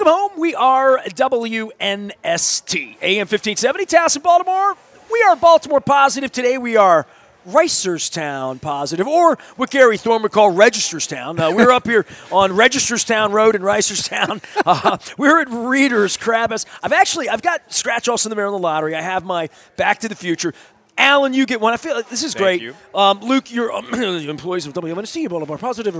Welcome home. We are WNST, AM 1570, Towson, Baltimore. We are Baltimore positive. Today we are Ricerstown positive, or what Gary Thorne would call Registerstown. We're up here on Registerstown Road in Ricerstown. We're at Reader's Crab House. I've got scratch-offs in the Maryland Lottery. I have my Back to the Future. Alan, you get one. I feel like this is great. You. Luke, you're employees of WNST, Baltimore positive.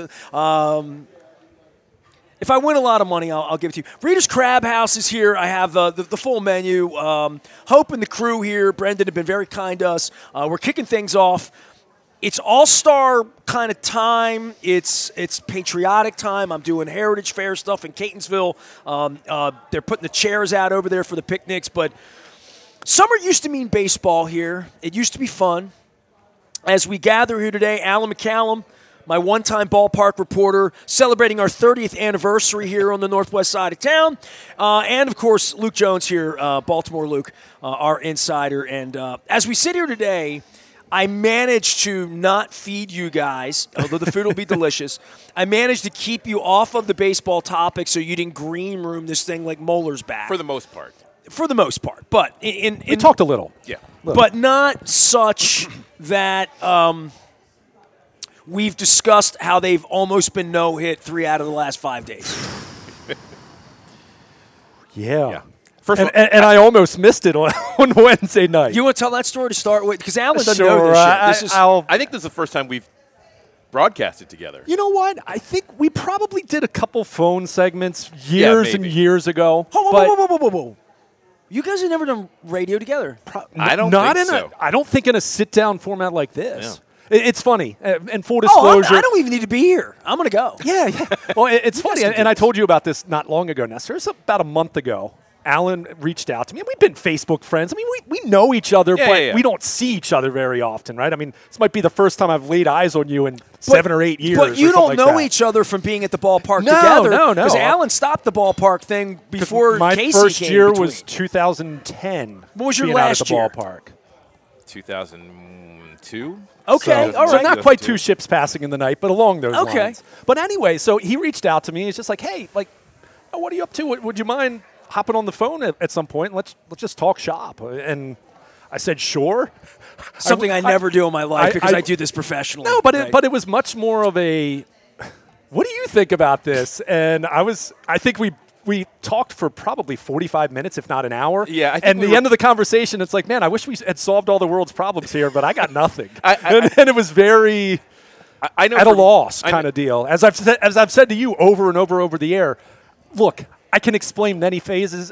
If I win a lot of money, I'll give it to you. Reader's Crab House is here. I have the full menu. Hope and the crew here, Brendan, have been very kind to us. We're kicking things off. It's all-star kind of time. It's patriotic time. I'm doing Heritage Fair stuff in Catonsville. They're putting the chairs out over there for the picnics. But summer used to mean baseball here. It used to be fun. As we gather here today, Alan McCallum, my one-time ballpark reporter, celebrating our 30th anniversary here on the northwest side of town. And, of course, Luke Jones here, Baltimore Luke, our insider. And as we sit here today, I managed to not feed you guys, although the food will be delicious. I managed to keep you off of the baseball topic so you didn't green room this thing like Moeller's back. For the most part. For the most part. But we talked a little. Yeah. But not such that we've discussed how they've almost been no-hit 3 out of the last 5 days. Yeah. First of all, and I almost missed it on Wednesday night. You want to tell that story to start with? Because Alan doesn't Sure, know this shit. I think this is the first time we've broadcasted together. You know what? I think we probably did a couple phone segments years and years ago. Whoa. You guys have never done radio together. I don't think so. I don't think in a sit-down format like this. Yeah. It's funny. And full disclosure. I don't even need to be here. I'm going to go. Yeah. Well, it's funny. And I told you about this not long ago, Nestor. It's about a month ago. Alan reached out to me. We've been Facebook friends. I mean, we know each other, but we don't see each other very often, right? I mean, this might be the first time I've laid eyes on you in 7 or 8 years. But you don't know that. each other from being at the ballpark together. No. Because Alan stopped the ballpark thing before my Casey first came year between. was 2010. What was your being last out at the year? Ballpark? Okay, 2002. all right. So not quite 2 ships passing in the night, but along those Okay. lines. But anyway, so he reached out to me. He's just like, hey, what are you up to? Would you mind hopping on the phone at some point? Let's just talk shop. And I said, sure. Something I never do in my life because I do this professionally. No, but it was much more of a, what do you think about this? And I think we talked for probably 45 minutes, if not an hour. Yeah. I think and the end of the conversation, it's like, man, I wish we had solved all the world's problems here, but I got nothing. And it was very I know at a loss kind of deal. As I've said to you over and over the air, look, I can explain many facets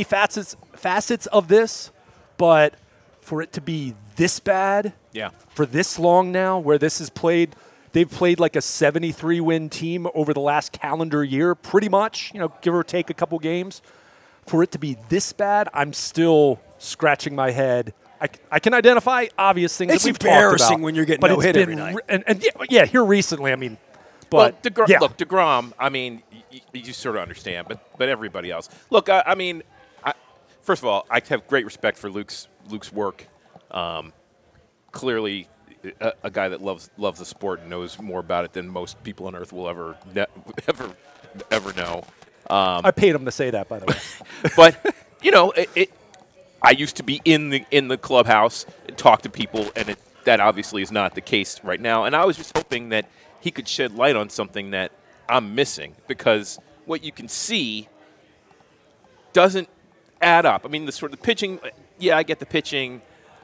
of this, but for it to be this bad, for this long now, where this is played, they've played like a 73-win team over the last calendar year, pretty much, give or take a couple games. For it to be this bad, I'm still scratching my head. I can identify obvious things that we've talked about. It's embarrassing when you're getting no-hit every night. And here recently, I mean, but look, DeGrom, I mean, you sort of understand, but everybody else. Look, I mean, first of all, I have great respect for Luke's work. Clearly, a guy that loves the sport and knows more about it than most people on earth will ever know. I paid him to say that, by the way. But I used to be in the clubhouse and talk to people, and that obviously is not the case right now. And I was just hoping that he could shed light on something that I'm missing, because what you can see doesn't add up. I mean, the pitching, I get the pitching.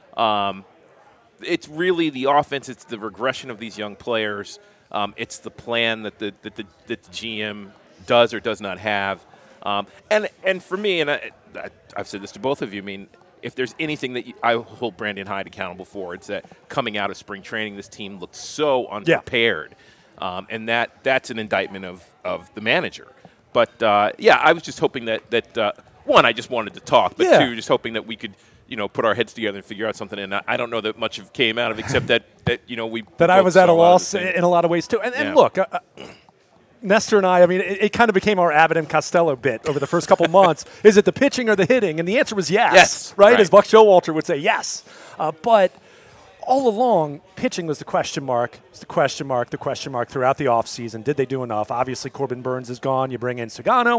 It's really the offense. It's the regression of these young players. It's the plan that the GM does or does not have. And for me, and I've said this to both of you, I mean, if there's anything that I hold Brandon Hyde accountable for, it's that coming out of spring training, this team looked so unprepared. And that's an indictment of the manager. But, I was just hoping that one, I just wanted to talk, but two, just hoping that we could, put our heads together and figure out something. And I don't know that much came out of it, except that we – That I was at a loss in a lot of ways, too. And look – Nestor and I mean, it kind of became our Abbott and Costello bit over the first couple months. Is it the pitching or the hitting? And the answer was yes. Right? As Buck Showalter would say, yes. But all along, pitching was the question mark. It's the question mark throughout the offseason. Did they do enough? Obviously, Corbin Burns is gone. You bring in Sugano.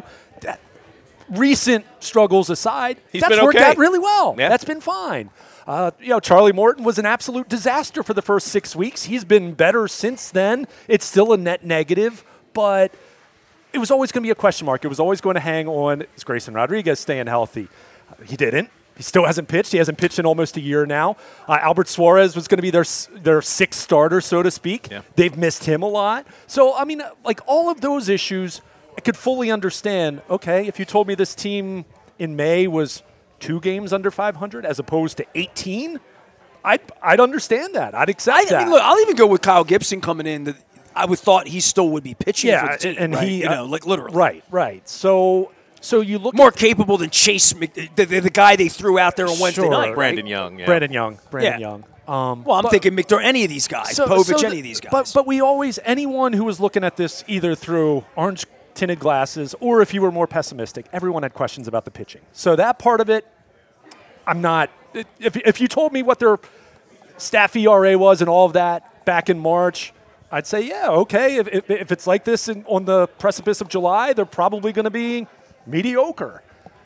Recent struggles aside, that's worked out really well. Yeah. That's been fine. Charlie Morton was an absolute disaster for the first 6 weeks. He's been better since then. It's still a net negative, but it was always going to be a question mark. It was always going to hang on, is Grayson Rodriguez staying healthy? He didn't. He still hasn't pitched. He hasn't pitched in almost a year now. Albert Suarez was going to be their sixth starter, so to speak. Yeah. They've missed him a lot. So, I mean, like all of those issues, I could fully understand, okay, if you told me this team in May was 2 games under 500 as opposed to 18, I'd understand that. I'd accept that. I mean, look, I'll even go with Kyle Gibson coming in. That I would thought he still would be pitching for the team, and right? he, like literally. Right. So you look more capable than Chase, the guy they threw out there on Wednesday night. Brandon Young. Yeah. Brandon Young. Well, I'm thinking McDermott, any of these guys, Povich, any of these guys. But we always, anyone who was looking at this either through orange-tinted glasses or if you were more pessimistic, everyone had questions about the pitching. So that part of it, I'm not. If you told me what their staff ERA was and all of that back in March, I'd say, yeah, okay. If it's like this on the precipice of July, they're probably going to be mediocre.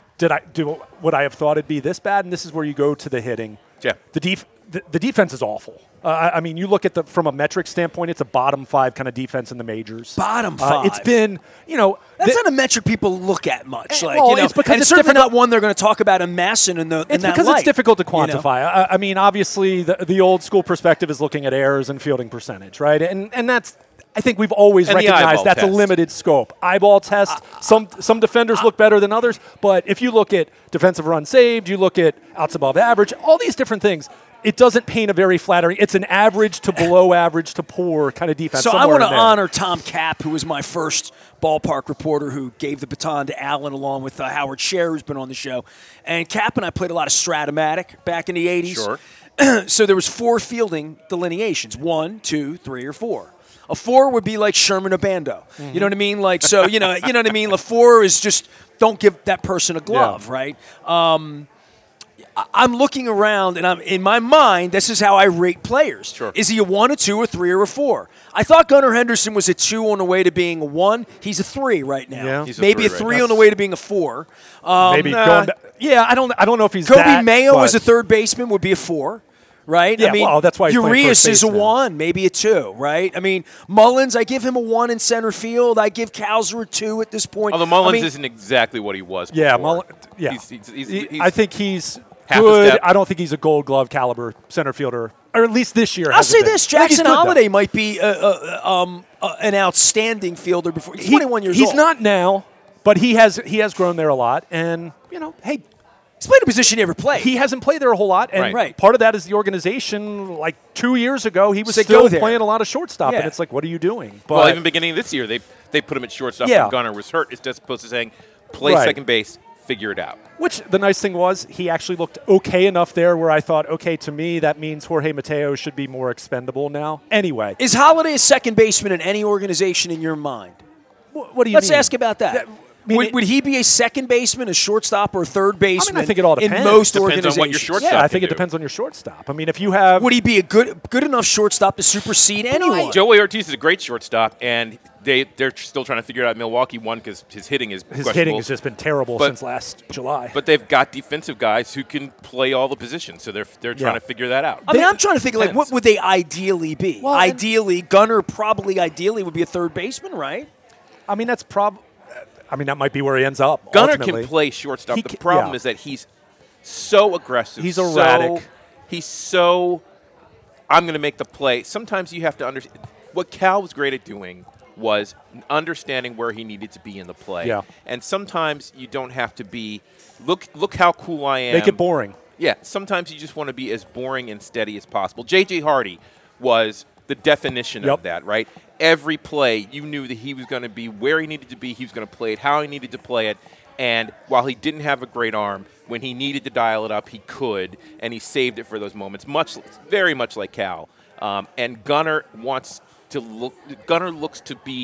Would I have thought it'd be this bad? And this is where you go to the hitting. Yeah. The defense is awful. I mean, you look at from a metric standpoint, it's a bottom 5 kind of defense in the majors. Bottom 5. It's been, that's not a metric people look at much. It's because it's certainly not one they're going to talk about in massing in that It's because it's difficult to quantify. I mean, obviously, the old school perspective is looking at errors and fielding percentage, right? And that's. I think we've always recognized that's a limited scope. Eyeball test. Some defenders look better than others, but if you look at defensive run saved, you look at outs above average, all these different things, it doesn't paint a very flattering. It's an average to below average to poor kind of defense. So I want to honor Tom Kapp, who was my first ballpark reporter who gave the baton to Alan along with Howard Scher, who's been on the show. And Kapp and I played a lot of Stratomatic back in the 80s. Sure. So there was 4 fielding delineations, 1, 2, 3, or 4. A 4 would be like Sherman Obando. Mm-hmm. You know what I mean? Like, so, you know what I mean? A 4 is just don't give that person a glove, right? I'm looking around, and in my mind, this is how I rate players. Sure. Is he a 1, a 2, a 3, or a 4? I thought Gunnar Henderson was a 2 on the way to being a 1. He's a 3 right now. Yeah. He's Maybe a 3 on the way to being a 4. Maybe going back. Yeah, I don't know if he's Kobe Mayo as a third baseman would be a 4. Right? Yeah, well, that's why he's playing Urias first is a base now. 1, maybe a 2, right? I mean, Mullins, I give him a 1 in center field. I give Cowser a 2 at this point. Although Mullins isn't exactly what he was Yeah, before. He's I think he's half a good. step. I don't think he's a Gold Glove caliber center fielder, or at least this year. I'll say this: Jackson Holiday might might be an outstanding fielder before he's 21 years old. He's not now, but he has grown there a lot, and hey. He's played a position he never played. He hasn't played there a whole lot, and Right. part of that is the organization. Like 2 years ago, he was Said, still "Go there." playing a lot of shortstop, and Yeah. it's like, what are you doing? Well, even beginning of this year, they put him at shortstop Yeah. when Gunnar was hurt. It's just opposed to saying, play Right. second base, figure it out. Which the nice thing was, he actually looked okay enough there where I thought, okay, to me, that means Jorge Mateo should be more expendable now. Anyway. Is Holiday a second baseman in any organization in your mind? What do you Let's mean? ask about that. Would he be a second baseman, a shortstop, or a third baseman? I think it all depends. In most Depends on organizations. what your shortstop Yeah, I can think it do. depends on your shortstop. I mean, if you have... Would he be a good enough shortstop to supersede anyone? Joey Ortiz is a great shortstop, and they're still trying to figure it out. Milwaukee won because his hitting is His questionable. hitting has just been terrible since last July. But they've got defensive guys who can play all the positions, so they're trying to figure that out. I mean, I'm trying to think, like, what would they ideally be? Well, ideally, Gunnar probably ideally would be a third baseman, right? I mean, that might be where he ends up. Gunnar ultimately. can play shortstop. He The can- problem yeah. is that he's so aggressive. He's erratic. I'm going to make the play. Sometimes you have to understand. What Cal was great at doing was understanding where he needed to be in the play. Yeah. And sometimes you don't have to be, look how cool I am. Make it boring. Yeah, sometimes you just want to be as boring and steady as possible. J.J. Hardy was the definition of that, right? Every play, you knew that he was going to be where he needed to be, he was going to play it, how he needed to play it, and while he didn't have a great arm, when he needed to dial it up, he could, and he saved it for those moments, very much like Cal. And Gunnar looks to be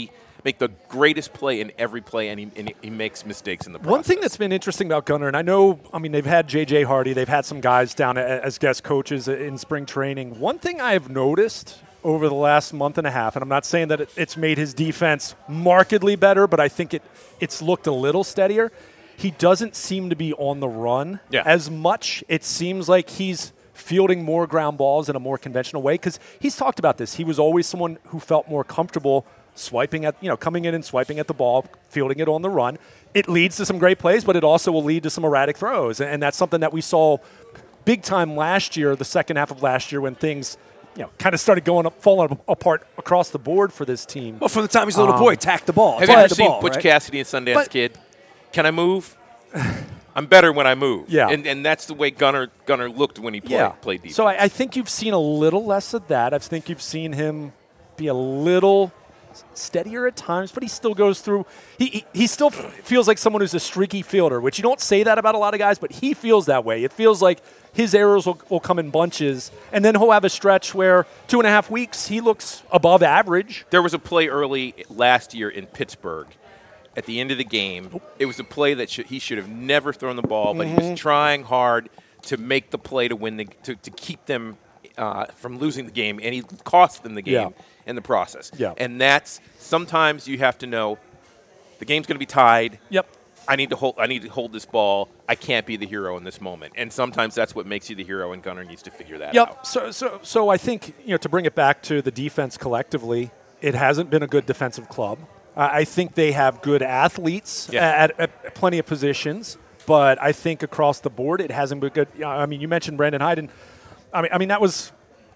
make the greatest play in every play, and he makes mistakes in the process. One thing that's been interesting about Gunnar, and I know, they've had J.J. Hardy, they've had some guys down as guest coaches in spring training. One thing I have noticed over the last month and a half, and I'm not saying that it's made his defense markedly better, but I think it's looked a little steadier. He doesn't seem to be on the run as much. It seems like he's fielding more ground balls in a more conventional way, because he's talked about this. He was always someone who felt more comfortable swiping at, coming in and swiping at the ball, fielding it on the run. It leads to some great plays, but it also will lead to some erratic throws. And that's something that we saw big time last year, the second half of last year, when things kind of started falling apart across the board for this team. Well, from the time he's a little boy, tack the ball. Have you ever seen Butch Cassidy and Sundance Kid? Can I move? I'm better when I move. Yeah. And that's the way Gunnar looked when he played defense. So I think you've seen a little less of that. I think you've seen him be a little steadier at times, but he still goes through. He still feels like someone who's a streaky fielder, which you don't say that about a lot of guys, but he feels that way. It feels like his errors will come in bunches, and then he'll have a stretch where 2.5 weeks he looks above average. There was a play early last year in Pittsburgh. At the end of the game, it was a play that he should have never thrown the ball, but he was trying hard to make the play to win to keep them from losing the game, and he cost them the game in the process. Yeah. And that's sometimes you have to know the game's going to be tied. Yep. I need to hold this ball. I can't be the hero in this moment. And sometimes that's what makes you the hero, and Gunnar needs to figure that out. So I think, to bring it back to the defense collectively, it hasn't been a good defensive club. I think they have good athletes at plenty of positions, but I think across the board it hasn't been good. You mentioned Brandon Hyde, and that was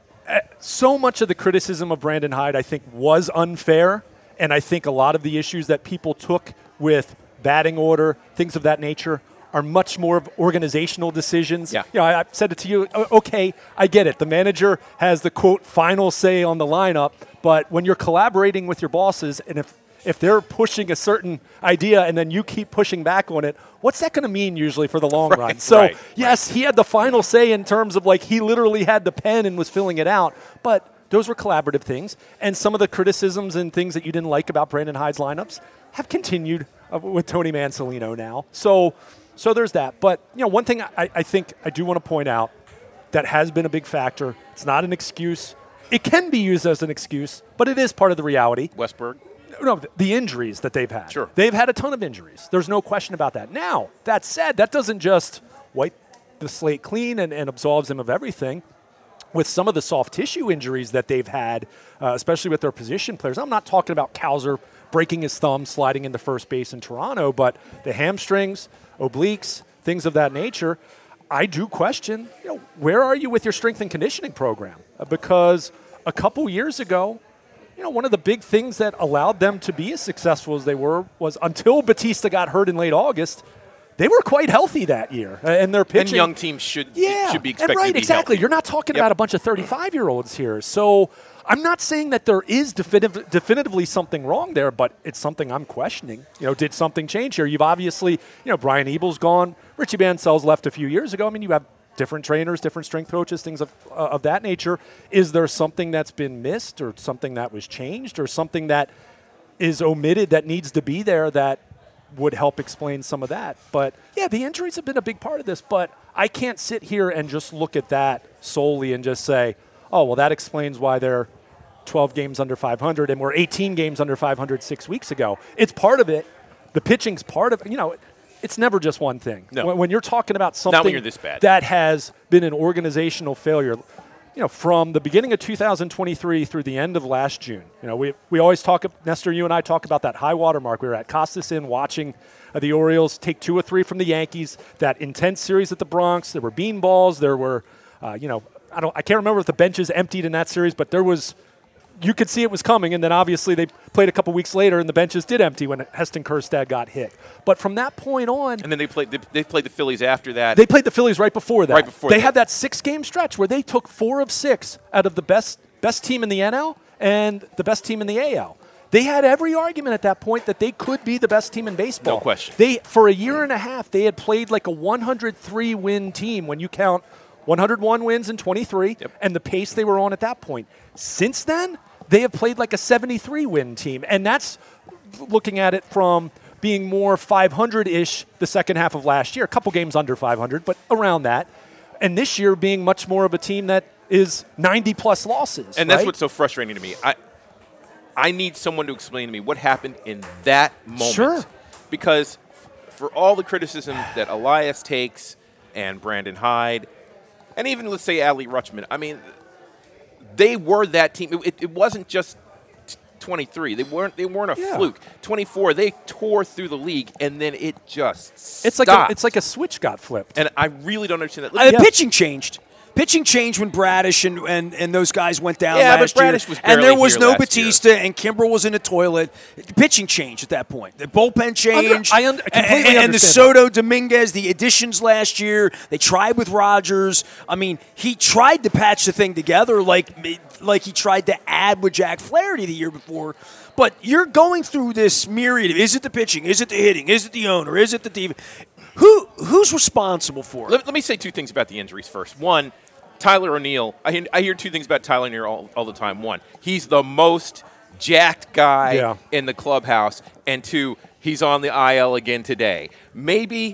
so much of the criticism of Brandon Hyde, I think, was unfair, and I think a lot of the issues that people took with batting order, things of that nature, are much more of organizational decisions. Yeah. I said it to you, okay, I get it. The manager has the, quote, final say on the lineup, but when you're collaborating with your bosses, and if they're pushing a certain idea and then you keep pushing back on it, what's that going to mean usually for the long run? So, yes, he had the final say in terms of, like, he literally had the pen and was filling it out, but those were collaborative things. And some of the criticisms and things that you didn't like about Brandon Hyde's lineups have continued with Tony Mansolino now. So there's that. But, one thing I think I do want to point out that has been a big factor, it's not an excuse. It can be used as an excuse, but it is part of the reality. Westberg? No, the injuries that they've had. Sure. They've had a ton of injuries. There's no question about that. Now, that said, that doesn't just wipe the slate clean and absolves them of everything. With some of the soft tissue injuries that they've had, especially with their position players. I'm not talking about Cowser breaking his thumb, sliding into first base in Toronto, but the hamstrings, obliques, things of that nature. I do question, where are you with your strength and conditioning program? Because a couple years ago, one of the big things that allowed them to be as successful as they were was until Batista got hurt in late August, they were quite healthy that year. And their pitching. And young teams should be expected to be exactly. healthy. You're not talking about a bunch of 35-year-olds here. So I'm not saying that there is definitively something wrong there, but it's something I'm questioning. Did something change here? You've obviously, Brian Ebel's gone. Richie Mansell's left a few years ago. You have different trainers, different strength coaches, things of that nature. Is there something that's been missed or something that was changed or something that is omitted that needs to be there that would help explain some of that? But, the injuries have been a big part of this, but I can't sit here and just look at that solely and just say, oh, well, that explains why they're 12 games under 500 and we're 18 games under 500 6 weeks ago. It's part of it. The pitching's part of it. It's never just one thing. No. When you're talking about something Not when you're this bad. that has been an organizational failure, from the beginning of 2023 through the end of last June, we always talk, Nestor, you and I talk about that high water mark. We were at Costas Inn watching the Orioles take 2 or 3 from the Yankees, that intense series at the Bronx. There were beanballs. There were, I can't remember if the benches emptied in that series, but there was, you could see it was coming, and then obviously they played a couple weeks later, and the benches did empty when Heston Kjerstad got hit. But from that point on, and then they played the Phillies after that. They played the Phillies right before that. They had that 6-game stretch where they took 4 of 6 out of the best team in the NL and the best team in the AL. They had every argument at that point that they could be the best team in baseball. No question. For a year and a half, they had played like a 103-win team when you count 101 wins in 23 and the pace they were on at that point. Since then, they have played like a 73-win team, and that's looking at it from being more 500-ish the second half of last year, a couple games under 500, but around that. And this year being much more of a team that is 90-plus losses. And that's what's so frustrating to me. I need someone to explain to me what happened in that moment. Sure. Because for all the criticism that Elias takes and Brandon Hyde, and even, let's say, Adley Rutschman, I mean, they were that team. It wasn't just 23. They weren't a fluke. 24, they tore through the league, and then it just stopped. It's like a switch got flipped. And I really don't understand that. The pitching changed. Pitching changed when Bradish and those guys went down last but year. Bradish was and there was here no last Batista, year. and Kimbrel was in the toilet. The pitching changed at that point. The bullpen changed. I completely and the understand Soto, Dominguez, the additions last year. They tried with Rodgers. I mean, he tried to patch the thing together like he tried to add with Jack Flaherty the year before. But you're going through this myriad of, is it the pitching? Is it the hitting? Is it the owner? Is it the defense? Who's responsible for it? Let me say two things about the injuries first. One, Tyler O'Neill. I hear two things about Tyler O'Neill all the time. One, he's the most jacked guy in the clubhouse. And two, he's on the IL again today. Maybe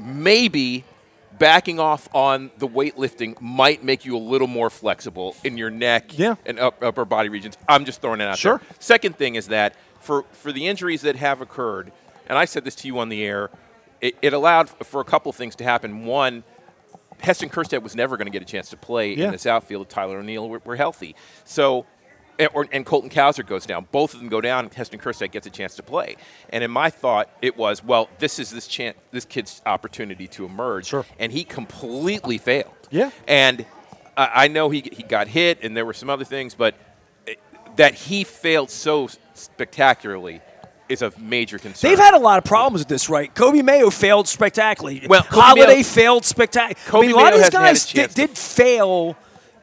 backing off on the weightlifting might make you a little more flexible in your neck and upper body regions. I'm just throwing it out there. Second thing is that for the injuries that have occurred, and I said this to you on the air, it allowed for a couple things to happen. One, Heston Kjerstad was never going to get a chance to play in this outfield if Tyler O'Neill were healthy. So, and Colton Cowser goes down. Both of them go down, and Heston Kjerstad gets a chance to play. And in my thought, it was, well, this is this kid's opportunity to emerge. And he completely failed. And I know he got hit, and there were some other things, but that he failed so spectacularly is a major concern. They've had a lot of problems with this, right? Kobe Mayo failed spectacularly. Well, Holiday failed spectacularly. A lot of these guys did fail.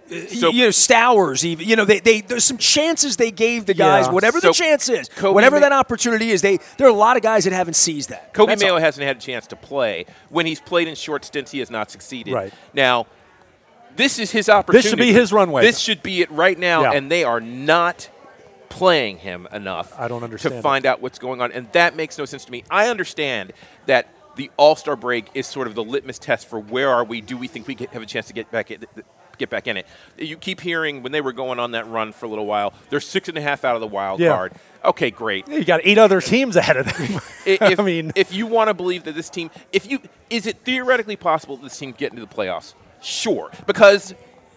Stowers even. There's some chances they gave the guys, whatever the chance is, whatever that opportunity is. There are a lot of guys that haven't seized that. Kobe Mayo hasn't had a chance to play. When he's played in short stints, he has not succeeded. Right. Now, this is his opportunity. This should be his runway. This should be it right now, and they are not playing him enough to find out what's going on, and that makes no sense to me. I understand that the All-Star break is sort of the litmus test for where are we, do we think we have a chance to get back in it. You keep hearing when they were going on that run for a little while, they're 6.5 out of the wild card. Okay, great. You got 8 other teams ahead of them. If you want to believe that this team, is it theoretically possible that this team get into the playoffs? Sure, because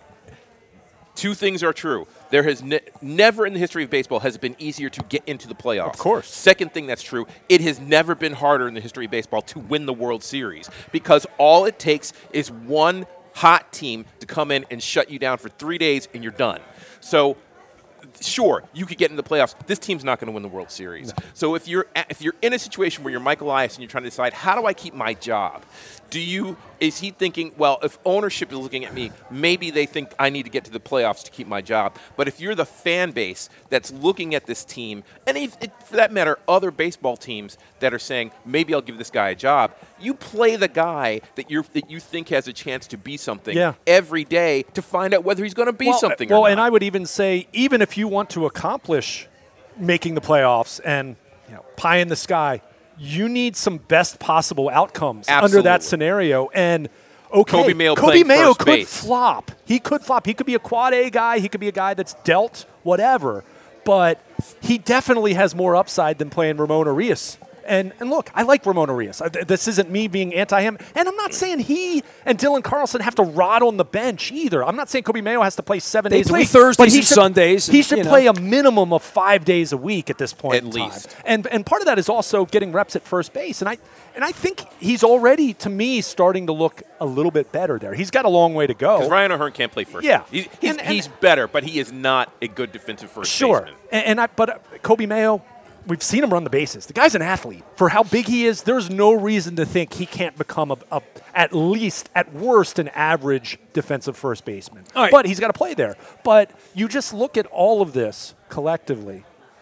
two things are true. There has never in the history of baseball has it been easier to get into the playoffs. Of course. Second thing that's true, it has never been harder in the history of baseball to win the World Series because all it takes is one hot team to come in and shut you down for 3 days and you're done. So, sure, you could get into the playoffs. This team's not going to win the World Series. No. So if you're in a situation where you're Mike Elias and you're trying to decide, how do I keep my job? Is he thinking, well, if ownership is looking at me, maybe they think I need to get to the playoffs to keep my job. But if you're the fan base that's looking at this team, and for that matter, other baseball teams that are saying, maybe I'll give this guy a job, you play the guy that you think has a chance to be something every day to find out whether he's going to be something or not. Well, and I would even say, even if you want to accomplish making the playoffs and pie in the sky, you need some best possible outcomes under that scenario. And Kobe Mayo could flop. He could flop. He could be a quad A guy. He could be a guy that's dealt whatever. But he definitely has more upside than playing Ramon Urias. And look, I like Ramon Urias. This isn't me being anti-him. And I'm not saying he and Dylan Carlson have to rot on the bench either. I'm not saying Kobe Mayo has to play 7 days a week. They play Thursdays and Sundays. He should play a minimum of 5 days a week at this point in time. At least. And part of that is also getting reps at first base. And I think he's already, to me, starting to look a little bit better there. He's got a long way to go. Because Ryan O'Hearn can't play first. Yeah. He's better, but he is not a good defensive first baseman. But Kobe Mayo, we've seen him run the bases. The guy's an athlete. For how big he is, there's no reason to think he can't become at least, at worst, an average defensive first baseman. Right. But he's got to play there. But you just look at all of this collectively,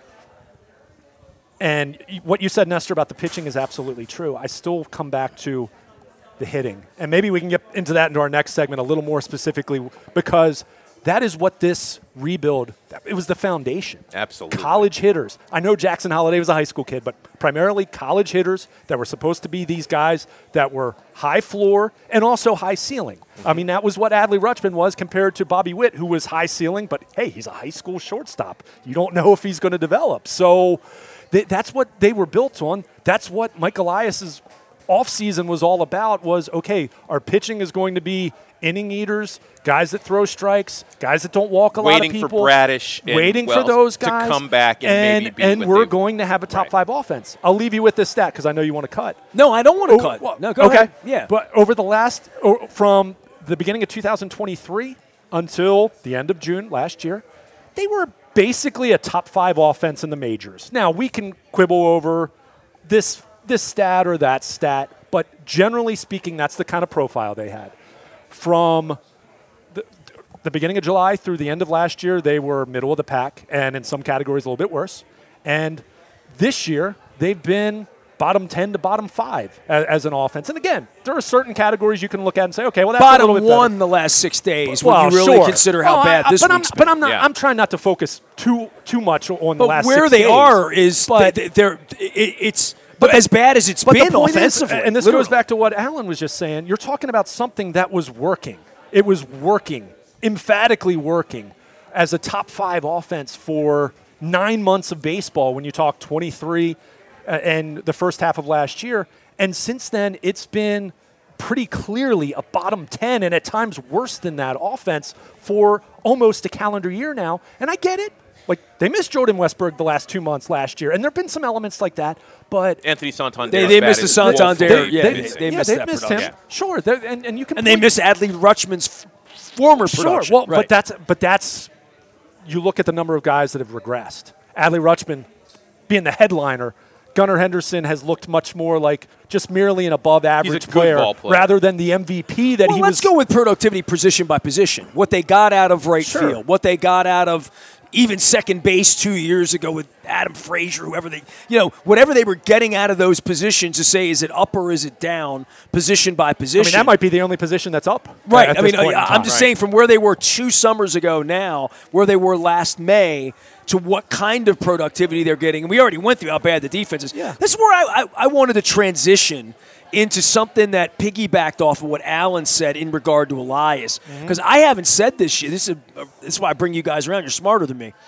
and what you said, Nestor, about the pitching is absolutely true. I still come back to the hitting. And maybe we can get into that into our next segment a little more specifically, because that is what this rebuild, it was the foundation. Absolutely. College hitters. I know Jackson Holiday was a high school kid, but primarily college hitters that were supposed to be these guys that were high floor and also high ceiling. I mean, that was what Adley Rutschman was compared to Bobby Witt, who was high ceiling, but hey, he's a high school shortstop. You don't know if he's going to develop. So that's what they were built on. That's what Mike Elias's offseason was all about, was, okay, our pitching is going to be inning eaters, guys that throw strikes, guys that don't walk a lot of people. Waiting for Bradish and waiting Wells for those guys to come back and maybe be and what we're they- going to have a top Right. 5 offense. I'll leave you with this stat because I know you want to cut. No, I don't want to cut. Well, No, go okay. ahead. Yeah. But over the last, from the beginning of 2023 until the end of June last year, they were basically a top 5 offense in the majors. Now, we can quibble over this stat or that stat, but generally speaking, that's the kind of profile they had. From the beginning of July through the end of last year, they were middle of the pack, and in some categories a little bit worse. And this year, they've been bottom 10 to bottom 5 as an offense. And again, there are certain categories you can look at and say, okay, well, that's a Bottom little bit better. 1 the last 6 days Well, when you really sure. consider how Oh, bad this but week's but I'm not. Yeah. I'm trying not to focus too much on the But last. where 6 they days. are is But- it's as bad as it's But been the point is, offensively. and this literally. goes back to what Alan was just saying, you're talking about something that was working. It was working, emphatically working, as a top 5 offense for 9 months of baseball when you talk 23 and the first half of last year. And since then, it's been pretty clearly a bottom 10 and at times worse than that offense for almost a calendar year now. And I get it. Like, they missed Jordan Westberg the last 2 months last year, and there have been some elements like that, but Anthony Santander. They is bad missed the as Santander. woefully Yeah, missing. they missed that missed production. him. Sure, and you can And they point- miss Adley Rutschman's former Sure, production. well, right. but that's you look at the number of guys that have regressed. Adley Rutschman being the headliner. Gunnar Henderson has looked much more like just merely an above-average good player, ball player. rather than the MVP that Well, he let's was. go with productivity position by position. What they got out of right Sure. field, what they got out of even second base 2 years ago with Adam Frazier, whoever whatever they were getting out of those positions to say, is it up or is it down, position by I position. mean, that might be the only position that's up. Right. at I this mean, point in I'm time. just saying from where they were 2 summers ago now, where they were last May, to what kind of productivity they're getting. And we already went through how bad the defense is. Yeah. This is where I wanted to transition into something that piggybacked off of what Alan said in regard to Elias. Because I haven't said this shit. This is why I bring you guys around. You're smarter than me.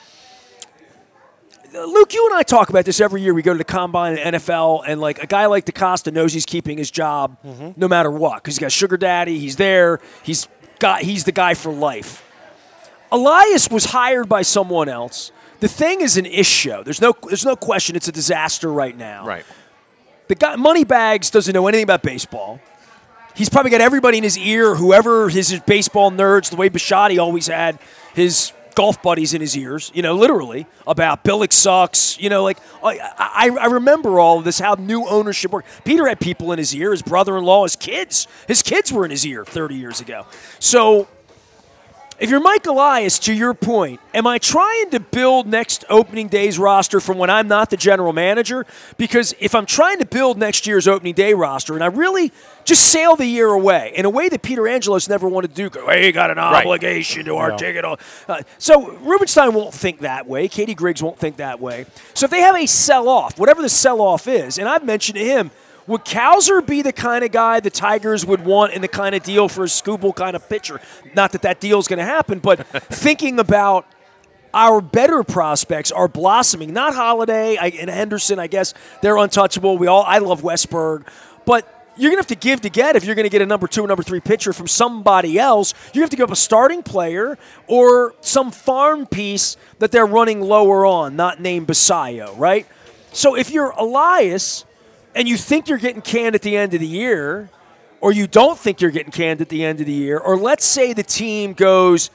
Luke, you and I talk about this every year. We go to the Combine and NFL, and like a guy like DaCosta knows he's keeping his job no matter what, because he's got Sugar Daddy. He's there. He's the guy for life. Elias was hired by someone else. The thing is an issue. There's no question. It's a disaster right now. Right. The guy, Moneybags, doesn't know anything about baseball. He's probably got everybody in his ear, whoever his baseball nerds, the way Bisciotti always had his golf buddies in his ears, literally, about Billick sucks. I remember all of this, how new ownership worked. Peter had people in his ear, his brother-in-law, his kids. His kids were in his ear 30 years ago. So if you're Mike Elias, to your point, am I trying to build next opening day's roster from when I'm not the general manager? Because if I'm trying to build next year's opening day roster and I really just sail the year away in a way that Peter Angelos never wanted to do, go, hey, you got an obligation to our ticket. So Rubenstein won't think that way. Katie Griggs won't think that way. So if they have a sell-off, whatever the sell-off is, and I've mentioned to him, would Cowser be the kind of guy the Tigers would want in the kind of deal for a Skubal kind of pitcher? Not that deal's going to happen, but thinking about our better prospects are blossoming. Not Holiday and Henderson, I guess they're untouchable. I love Westberg, but you're going to have to give to get if you're going to get a number 2 or number 3 pitcher from somebody else. You have to give up a starting player or some farm piece that they're running lower on, not named Basayo, right? So if you're Elias and you think you're getting canned at the end of the year, or you don't think you're getting canned at the end of the year, or let's say the team goes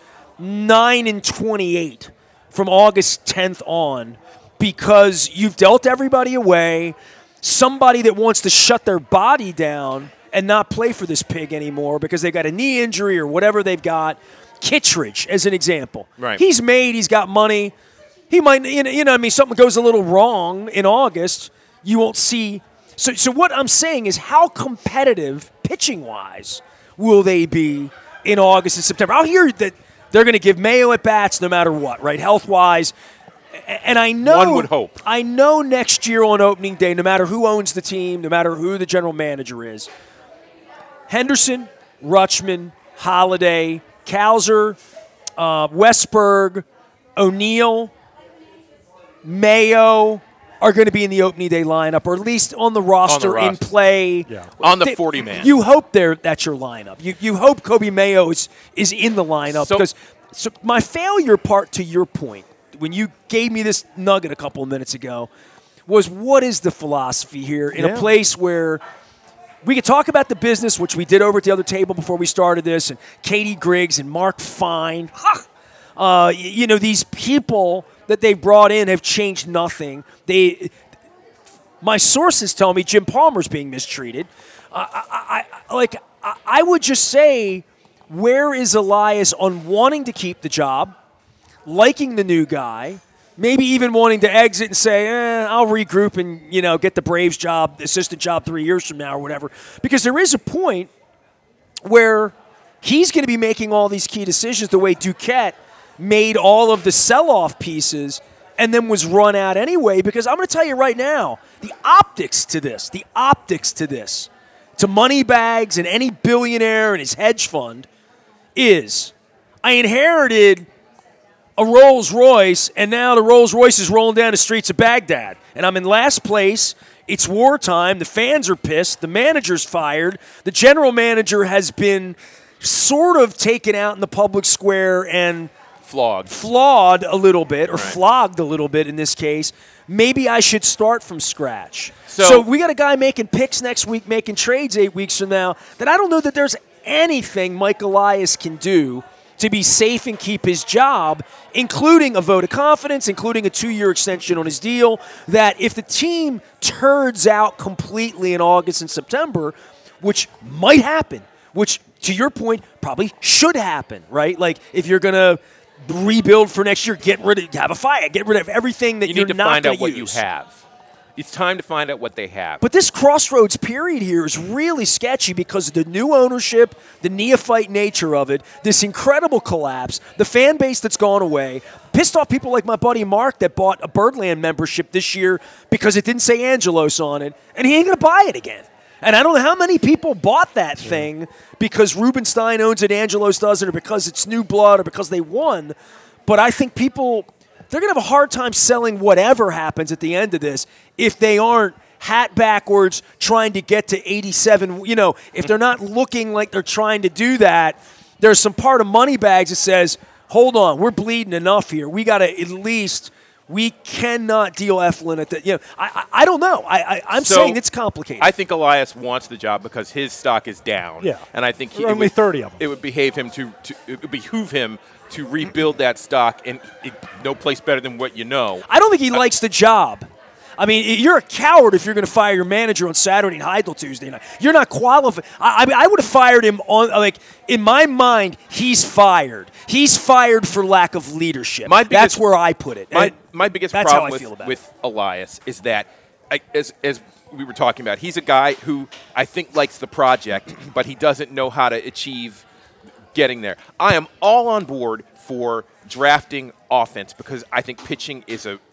9-28 from August 10th on because you've dealt everybody away, somebody that wants to shut their body down and not play for this pig anymore because they've got a knee injury or whatever they've got. Kittredge, as an example. Right. He's made, he's got money. He might, something goes a little wrong in August, you won't see. So what I'm saying is, how competitive, pitching-wise, will they be in August and September? I'll hear that They're going to give Mayo at bats no matter what, right? Health-wise. And I know, one would hope. I know next year on opening day, no matter who owns the team, no matter who the general manager is, Henderson, Rutschman, Holiday, Cowser, Westberg, O'Neill, Mayo are going to be in the opening day lineup, or at least on the roster, in play. Yeah. On the 40-man. You hope that's your lineup. You hope Kobe Mayo is in the lineup. So my failure part, to your point, when you gave me this nugget a couple of minutes ago, was what is the philosophy here in a place where we could talk about the business, which we did over at the other table before we started this, and Katie Griggs and Mark Fine. These people that they brought in have changed nothing. My sources tell me Jim Palmer's being mistreated. I would just say, where is Elias on wanting to keep the job, liking the new guy, maybe even wanting to exit and say, I'll regroup and get the Braves job, assistant job 3 years from now or whatever. Because there is a point where he's going to be making all these key decisions the way Duquette made all of the sell-off pieces and then was run out anyway. Because I'm going to tell you right now, the optics to this, to Moneybags and any billionaire and his hedge fund is, I inherited a Rolls Royce, and now the Rolls Royce is rolling down the streets of Baghdad, and I'm in last place. It's wartime. The fans are pissed. The manager's fired. The general manager has been sort of taken out in the public square and flawed a little bit, or flogged a little bit in this case. Maybe I should start from scratch. So we got a guy making picks next week, making trades 8 weeks from now, that I don't know that there's anything Mike Elias can do to be safe and keep his job, including a vote of confidence, including a 2-year extension on his deal, that if the team turds out completely in August and September, which might happen, which, to your point, probably should happen, right? Like, if you're going to rebuild for next year, have a fire, get rid of everything that you're not going to use. You need to find out what you have. It's time to find out what they have. But this crossroads period here is really sketchy because of the new ownership, the neophyte nature of it, this incredible collapse, the fan base that's gone away, pissed off people like my buddy Mark that bought a Birdland membership this year because it didn't say Angelos on it, and he ain't going to buy it again. And I don't know how many people bought that thing because Rubenstein owns it, Angelos doesn't, or because it's new blood, or because they won. But I think people, they're going to have a hard time selling whatever happens at the end of this if they aren't hat backwards trying to get to 87. If they're not looking like they're trying to do that, there's some part of Moneybags that says, hold on, we're bleeding enough here. We got to at least... We cannot deal Eflin at the. I don't know. I'm saying it's complicated. I think Elias wants the job because his stock is down. Yeah, and I think only 30 of them. It would behoove him to rebuild that stock, and no place better than what you know. I don't think he likes the job. I mean, you're a coward if you're going to fire your manager on Saturday and Heidel Tuesday night. You're not qualified. I would have fired him in my mind, he's fired. He's fired for lack of leadership. That's where I put it. My biggest problem with Elias is that, as we were talking about, he's a guy who I think likes the project, but he doesn't know how to achieve getting there. I am all on board for drafting offense because I think pitching is a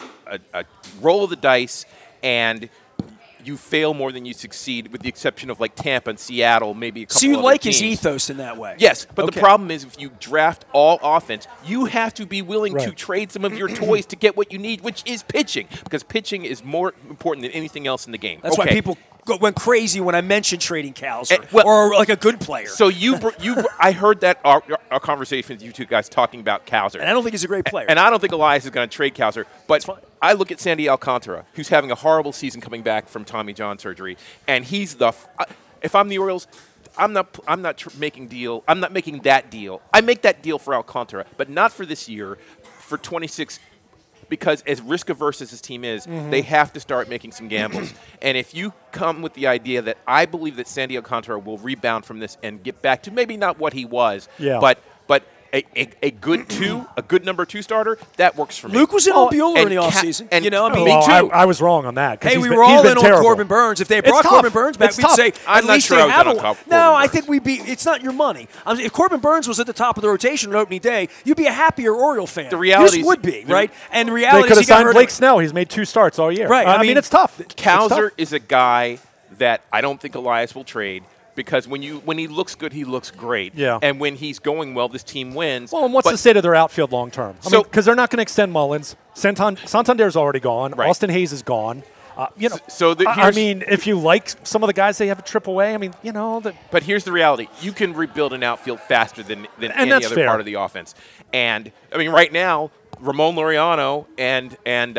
roll of the dice, and you fail more than you succeed, with the exception of like Tampa and Seattle, maybe a couple. So you other like teams. his ethos in that way? Yes, but the problem is if you draft all offense, you have to be willing to trade some of your toys to get what you need, which is pitching, because pitching is more important than anything else in the game. That's why people went crazy when I mentioned trading Cowser or like a good player. So I heard that our conversation with you two guys talking about Cowser, and I don't think he's a great player. And I don't think Elias is going to trade Cowser, but I look at Sandy Alcantara, who's having a horrible season coming back from Tommy John surgery, and he's if I'm the Orioles, I'm not making that deal. I make that deal for Alcantara, but not for this year, for 26. Because as risk-averse as this team is, they have to start making some gambles. And if you come with the idea that I believe that Sandy Alcantara will rebound from this and get back to maybe not what he was, but a good number 2 starter, that works for me. Luke was in on Bueller in and the offseason. and- You know, I mean, Me too. I was wrong on that. 'Cause hey, he's we been- were he's all been in on terrible. Corbin Burns. If they It's brought tough. Corbin Burns back, It's we'd tough. say I'm at not least sure they I was have in on a. Corbin No, I Burns. think we'd be. It's not your money. I mean, if Corbin Burns was at the top of the rotation on opening day, you'd be a happier Oriole fan. The reality you is- would be, the- right? And the They reality could is have he got signed hurt. Blake Snell. He's made 2 starts all year. Right, I I mean, mean, it's tough. It's Cowser tough. is a guy that I don't think Elias will trade because when he looks good, he looks great. Yeah. And when he's going well, this team wins. Well, and what's But- the state of their outfield long term? So- Because they're not going to extend Mullins. Santander's already gone. Right. Austin Hayes is gone. You know, I here's- mean, if you like some of the guys they have a trip away, I mean, you know, But here's the reality: you can rebuild an outfield faster than any that's other fair. part of the offense. And I mean, right now, Ramon Laureano and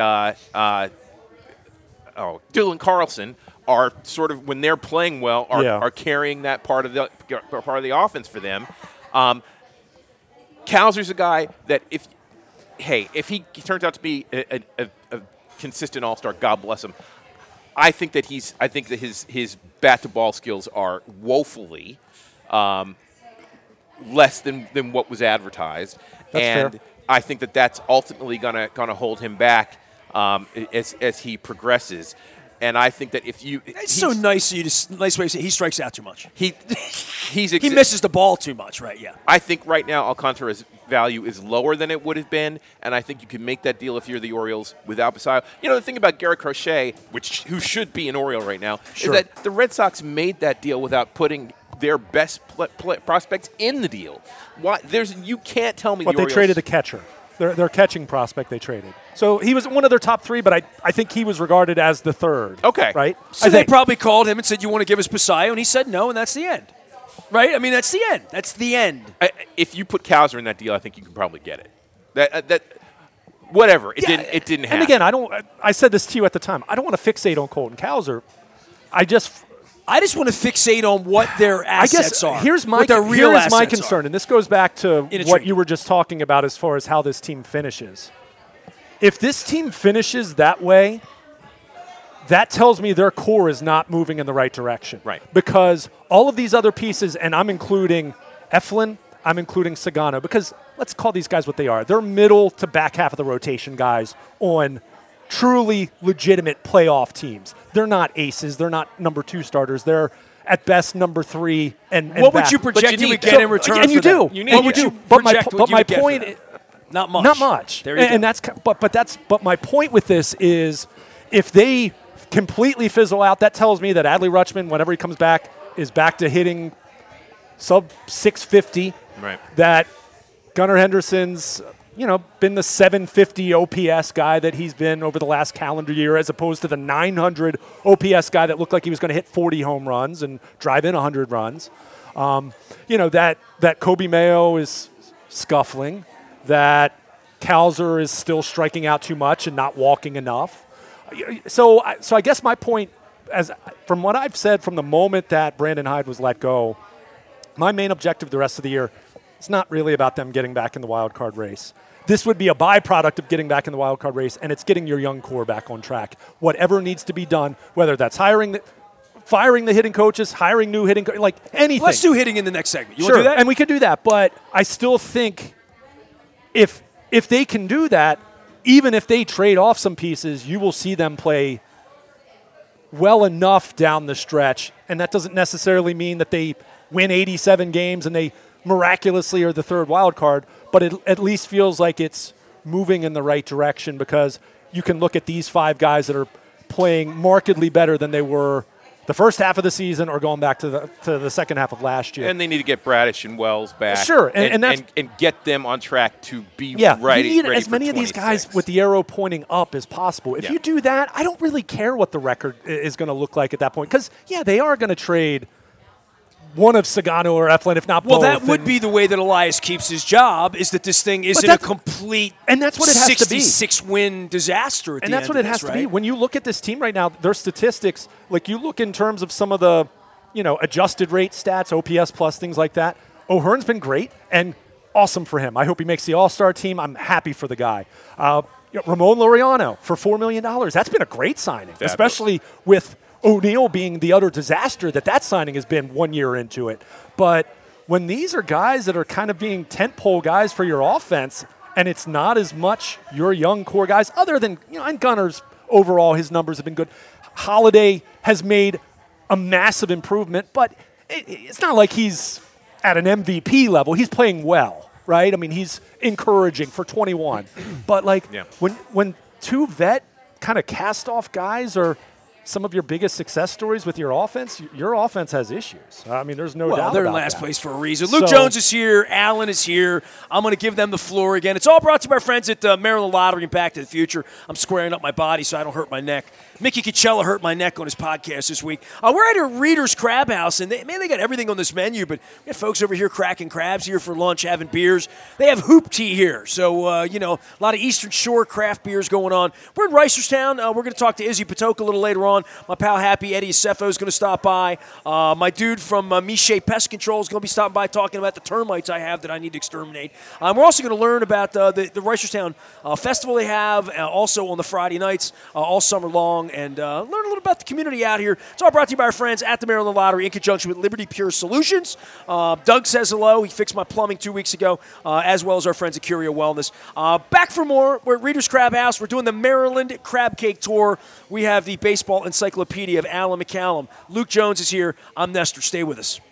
Dylan Carlson are sort of, when they're playing well, are carrying that part of the offense for them. Cowser's a guy that if he turns out to be a consistent all-star, God bless him. I think that his bat to ball skills are woefully less than what was advertised, That's fair. I think that that's ultimately gonna hold him back as he progresses. And I think that It's so nice of you to nice way to say he strikes out too much. he misses the ball too much, right? Yeah. I think right now Alcantara's value is lower than it would have been, and I think you can make that deal if you're the Orioles without Basayo. You know, the thing about Garrett Crochet, who should be an Oriole right now, Sure. is that the Red Sox made that deal without putting their best prospects in the deal. Why? You can't tell me but the they Orioles traded a catcher. Their catching prospect they traded. So he was one of their top 3, but I think he was regarded as the 3rd. Okay. Right? So they probably called him and said, "You want to give us Basayo?" And he said no, and that's the end. Right? I mean, that's the end. That's the end. If you put Cowser in that deal, I think you can probably get it. Whatever. It didn't happen. And again, I said this to you at the time. I don't want to fixate on Colton Cowser. I just want to fixate on what their assets are. Here's my what their real here's my assets concern, are. and this goes back to In a what trade. you were just talking about as far as how this team finishes. If this team finishes that way, that tells me their core is not moving in the right direction. Right. Because all of these other pieces, and I'm including Eflin, I'm including Sagano, because let's call these guys what they are. They're middle to back half of the rotation guys on truly legitimate playoff teams. They're not aces. They're not number 2 starters. They're at best number 3 and What would back. you project But you you would need- get in return? And you for them? do. You need- What would you But my project po- what but you my would get for point them? i- Not much. Not much. There you and go. but my point with this is if they completely fizzle out, that tells me that Adley Rutschman, whenever he comes back, is back to hitting sub 650. Right. That Gunnar Henderson's, been the 750 OPS guy that he's been over the last calendar year, as opposed to the 900 OPS guy that looked like he was going to hit 40 home runs and drive in 100 runs. That Kobe Mayo is scuffling, that Cowser is still striking out too much and not walking enough. So I guess my point, from what I've said from the moment that Brandon Hyde was let go, my main objective the rest of the year is not really about them getting back in the wild card race. This would be a byproduct of getting back in the wild card race, and it's getting your young core back on track. Whatever needs to be done, whether that's firing the hitting coaches, hiring new hitting like anything. Let's do hitting in the next segment. You Sure, want to do that? and we could do that, but I still think if they can do that, even if they trade off some pieces, you will see them play well enough down the stretch, and that doesn't necessarily mean that they win 87 games and they miraculously are the 3rd wild card, but it at least feels like it's moving in the right direction because you can look at these 5 guys that are playing markedly better than they were the first half of the season or going back to the second half of last year. And they need to get Bradish and Wells back. Sure, and get them on track to be ready. You need ready as for many of these 26. guys with the arrow pointing up as possible. If Yeah. you do that, I don't really care what the record is going to look like at that point because, they are going to trade one of Sagano or Eflin, if not Well, both. that would be the way that Elias keeps his job, is that this thing isn't a that's- complete and that's what it has to be. 66-win disaster at And the that's end what of it has this, to be. right? When you look at this team right now, their statistics, like you look in terms of some of the, adjusted rate stats, OPS plus, things like that. O'Hearn's been great and awesome for him. I hope he makes the All-Star team. I'm happy for the guy. Ramon Laureano for $4 million. That's been a great signing, Fabulous. especially with O'Neill being the utter disaster that signing has been 1 year into it. But when these are guys that are kind of being tentpole guys for your offense, and it's not as much your young core guys, other than, and Gunner's overall, his numbers have been good. Holiday has made a massive improvement, but it's not like he's at an MVP level. He's playing well, right? I mean, he's encouraging for 21. But, when two vet kind of cast-off guys are some of your biggest success stories with your offense has issues. I mean, there's no doubt about that. They're in last place for a reason. Luke Jones is here. Allen is here. I'm going to give them the floor again. It's all brought to you by our friends at Maryland Lottery and Back to the Future. I'm squaring up my body so I don't hurt my neck. Mickey Coachella hurt my neck on his podcast this week. We're at a Reader's Crab House, and they got everything on this menu, but we got folks over here cracking crabs here for lunch, having beers. They have hoop tea here, so, a lot of Eastern Shore craft beers going on. We're in Reisterstown. We're going to talk to Izzy Patoka a little later on. My pal Happy Eddie Acefo is going to stop by. My dude from Miche Pest Control is going to be stopping by talking about the termites I have that I need to exterminate. We're also going to learn about the Reisterstown festival they have, also on the Friday nights, all summer long, and learn a little about the community out here. It's all brought to you by our friends at the Maryland Lottery in conjunction with Liberty Pure Solutions. Doug says hello. He fixed my plumbing 2 weeks ago, as well as our friends at Curio Wellness. Back for more. We're at Reader's Crab House. We're doing the Maryland Crab Cake Tour. We have the baseball encyclopedia of Alan McCallum. Luke Jones is here. I'm Nestor. Stay with us.